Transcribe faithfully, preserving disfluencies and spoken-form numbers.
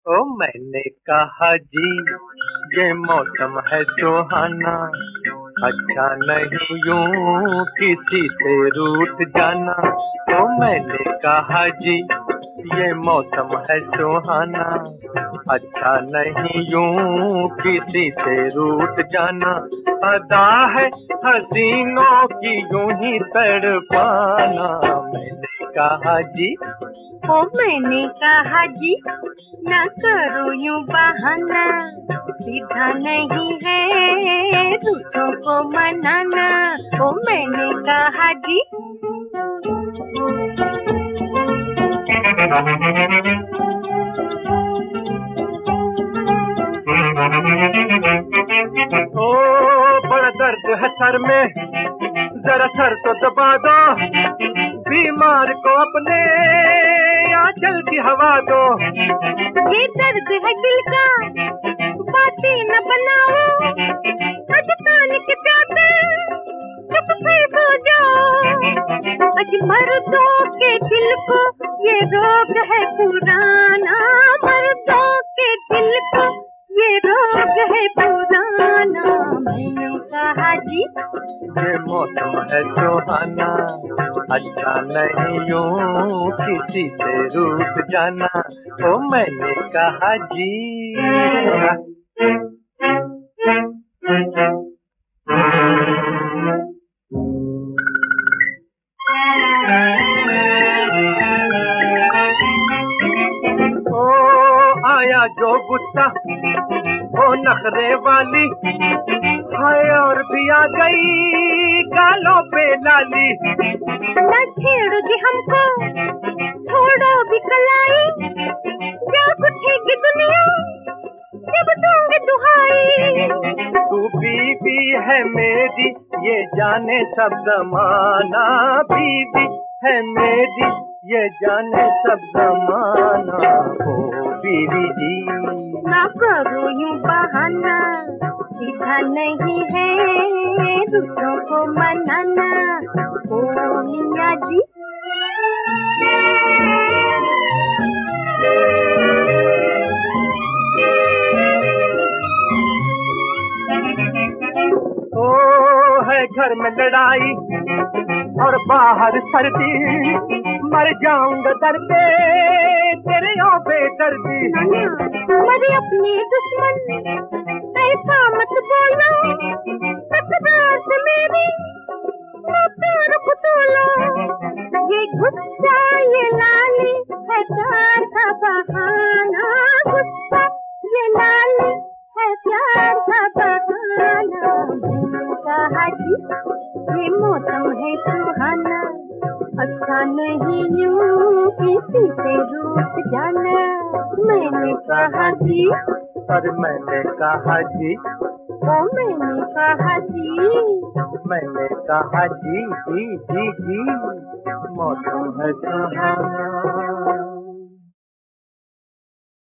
ओ मैंने कहा जी ये मौसम है सुहाना, अच्छा नहीं यूं किसी से रूठ जाना। ओ मैंने कहा जी ये मौसम है सुहाना, अच्छा नहीं यूं किसी से रूठ जाना। अदा है हसीनों की यूं ही तड़पाना। मैंने कहा जी ओ मैंने कहा जी न करो यूं बहाना, सीधा नहीं है रूठों को मनाना। ओ मैंने कहा जी ओ बड़ा दर्द है सर में, जरा सर तो दबा दो, बीमार को अपने आंचल की हवा दो। ये दर्द है दिल का, बातें न बनाओ, अजताने के जाते चुप से सो जाओ। अज मर्दों के दिल को ये रोग है पुराना, मर्दों के दिल को ये रोग है पुराना। मैंने कहा जी ये मौसम है सुहाना, अच्छा नहीं यूं किसी से रूठ जाना। ओ मैंने कहा जी ओ आया जो गुस्सा वो नखरे वाली, हाय और भी आ गई गालों पे लाली। न छेड़ो जी हमको, छोड़ो भी कलाई, जाग उठेगी दुनिया जब दूंगे दुहाई। तू बीवी है मेरी ये जाने सब जमाना, बीवी है मेरी ये जाने सब जमाना। ओ बीवी जी ना करो यूं बहाना, सीधा नहीं है दूसरों को मनाना। ओ मियाँ जी ओ है घर में लड़ाई और बाहर सर्दी, मर जाऊंगा दर पे तेरे यहाँ बेदर्दी। मरे अपने दुश्मन ऐसा मत बोलो, तकरार से मेरी प्यार को तोलो। ये गुस्सा ये लाली है प्यार का बहाना, गुस्सा ये लाली है प्यार का बहाना। मैंने कहा जी ये मौसम है सुहाना, अच्छा नहीं यूं किसी से रूठ जाना। मैंने कहा जी और मैंने कहा जी ओ मैंने कहा जी मैंने कहा जी जी जी जी मौसम है सुहाना।